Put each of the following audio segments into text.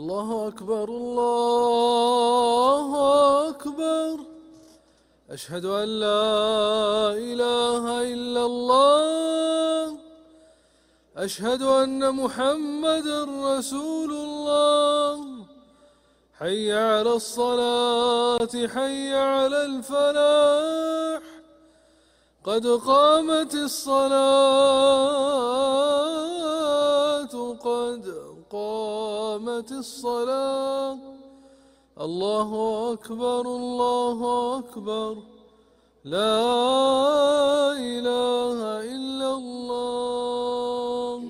الله أكبر الله أكبر. أشهد أن لا إله إلا الله. أشهد أن محمدا رسول الله. حي على الصلاة حي على الفلاح. قد قامت الصلاة قد قامت الصلاة. الله أكبر الله أكبر. لا إله إلا الله.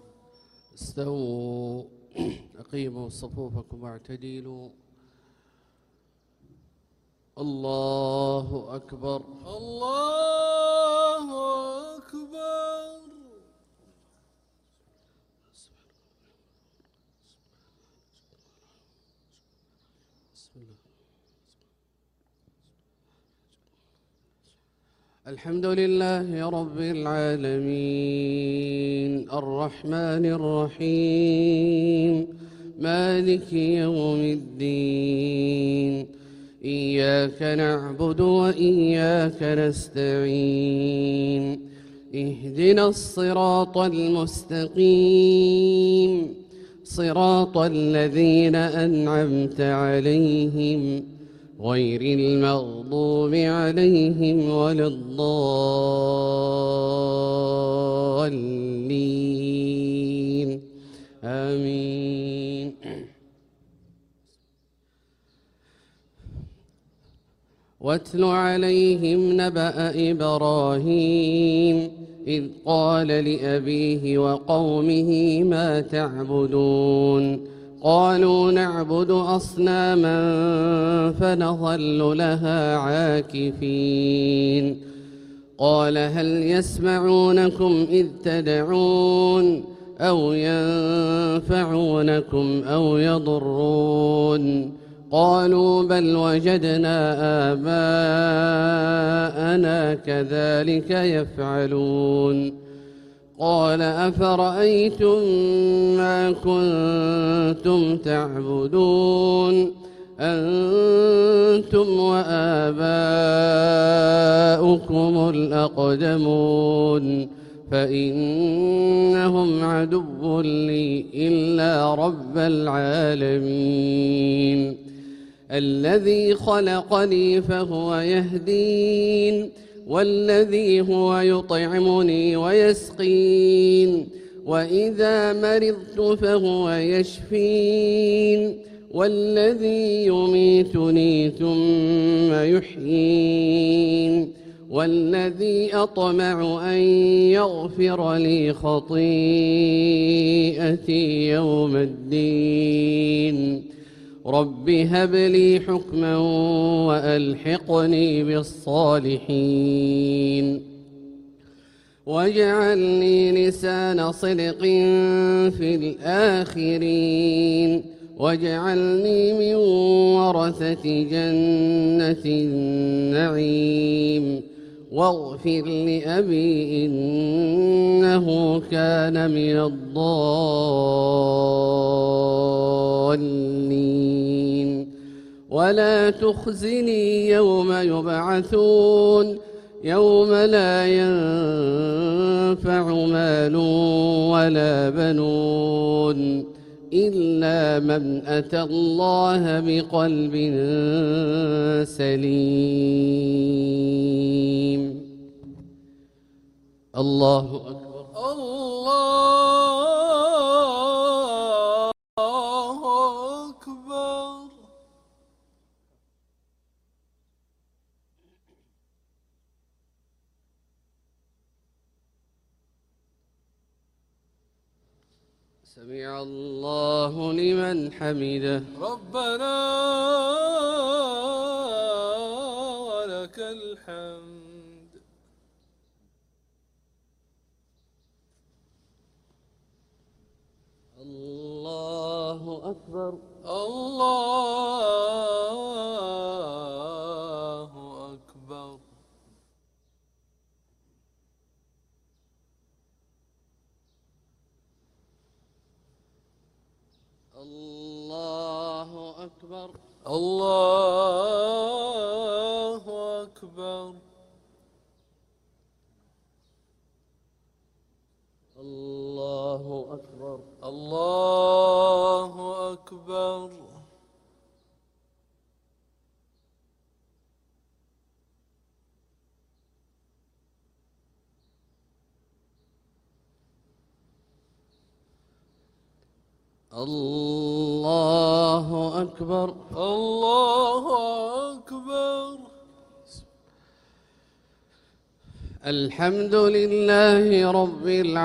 استووا أقيموا صفوفكم واعتدلوا. الله أكبر الله أكبر. الحمد لله رب العالمين الرحمن الرحيم مالك يوم الدين. إياك نعبد وإياك نستعين. اهدنا الصراط المستقيم صراط الذين أنعمت عليهم غير المغضوب عليهم ولا الضالين آمين. واتل عليهم نبأ إبراهيم إذ قال لأبيه وقومه ما تعبدون. قالوا نعبد أصناما فنظل لها عاكفين. قال هل يسمعونكم إذ تدعون أو ينفعونكم أو يضرون. قالوا بل وجدنا آباءنا كذلك يفعلون. قال أفرأيتم ما كنتم تعبدون أنتم وآباؤكم الأقدمون فإنهم عدو لي إلا رب العالمين. الذي خلقني فهو يهدين والذي هو يطعمني ويسقين وإذا مرضت فهو يشفين والذي يميتني ثم يحيين والذي أطمع أن يغفر لي خطيئتي يوم الدين. رب هب لي حكما وألحقني بالصالحين واجعلني لسان صدق في الآخرين واجعلني من ورثة جنة النعيم واغفر لأبي إنه كان من الضالين. ولا تخزني يوم يبعثون يوم لا ينفع مال ولا بنون إلا من أتى الله بقلب سليم. الله أكبر الله أكبر. سمع الله لمن حمده. ربنا ولك الحمد. الله أكبر الله أكبر. الله أكبر. الله أكبر. الله أكبر. الله أكبر. الله أكبر. الله أكبر. الحمد لله رب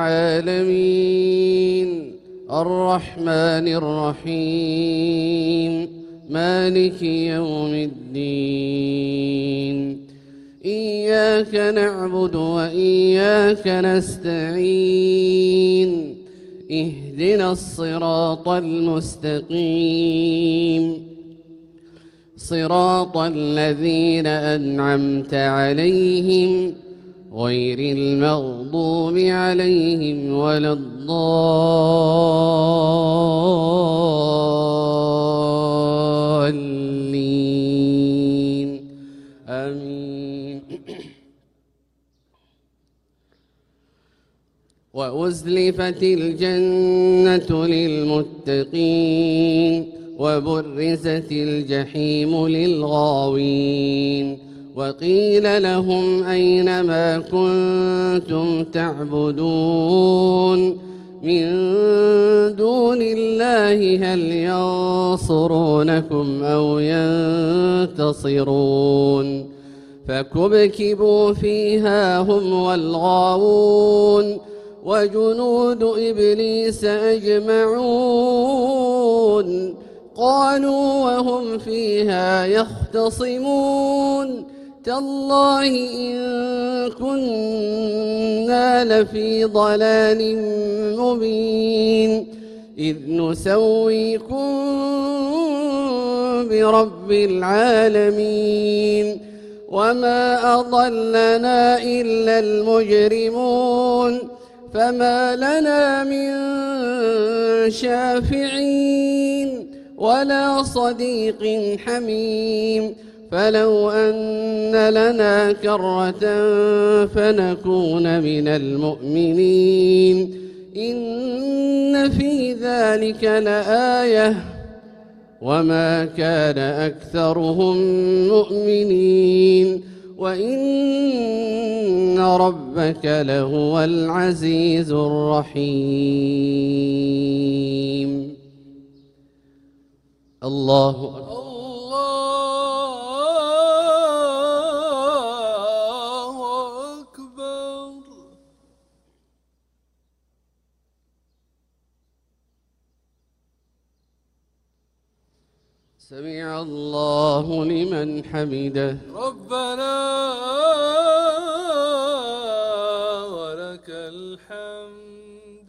العالمين الرحمن الرحيم مالك يوم الدين. إياك نعبد وإياك نستعين. اهدنا الصراط المستقيم صراط الذين أنعمت عليهم غير المغضوب عليهم ولا الضالين آمين. وأزلفت الجنة للمتقين وبرزت الجحيم للغاوين وقيل لهم أين ما كنتم تعبدون من دون الله هل ينصرونكم أو ينتصرون فكبكبوا فيها هم والغاوون وجنود إبليس أجمعون قالوا وهم فيها يختصمون تالله إن كنا لفي ضلال مبين إذ نسويكم برب العالمين وما أضلنا إلا المجرمون فما لنا من شافعين ولا صديق حميم فلو أن لنا كرة فنكون من المؤمنين إن في ذلك لآية وما كان أكثرهم مؤمنين وإن ربك لهو العزيز الرحيم. الله أكبر. الله أكبر. سمع الله لمن حمده. ربنا ولك الحمد.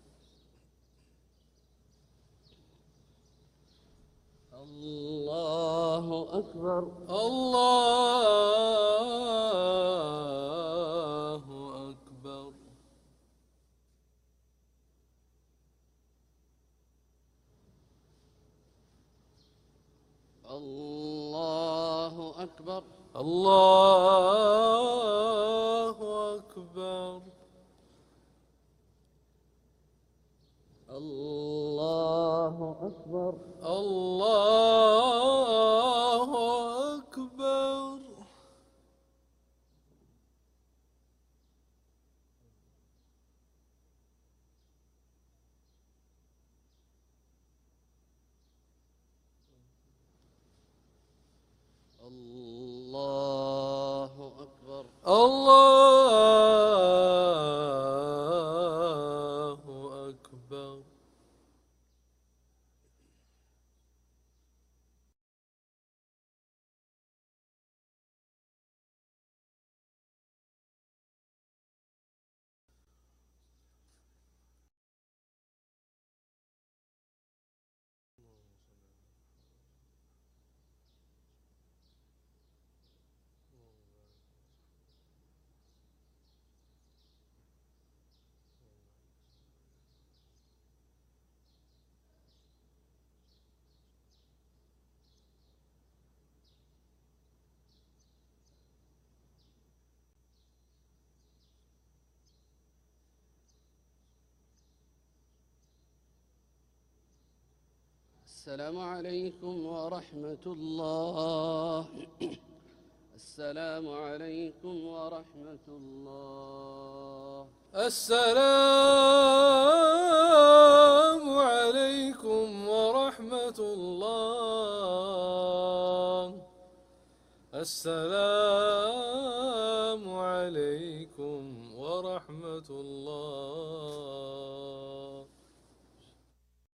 الله أكبر. الله أكبر. الله أكبر. الله أكبر. الله أكبر. الله أكبر. الله أكبر. الله أكبر. السلام عليكم ورحمة الله. السلام عليكم ورحمة الله. السلام عليكم ورحمة الله. السلام عليكم ورحمة الله.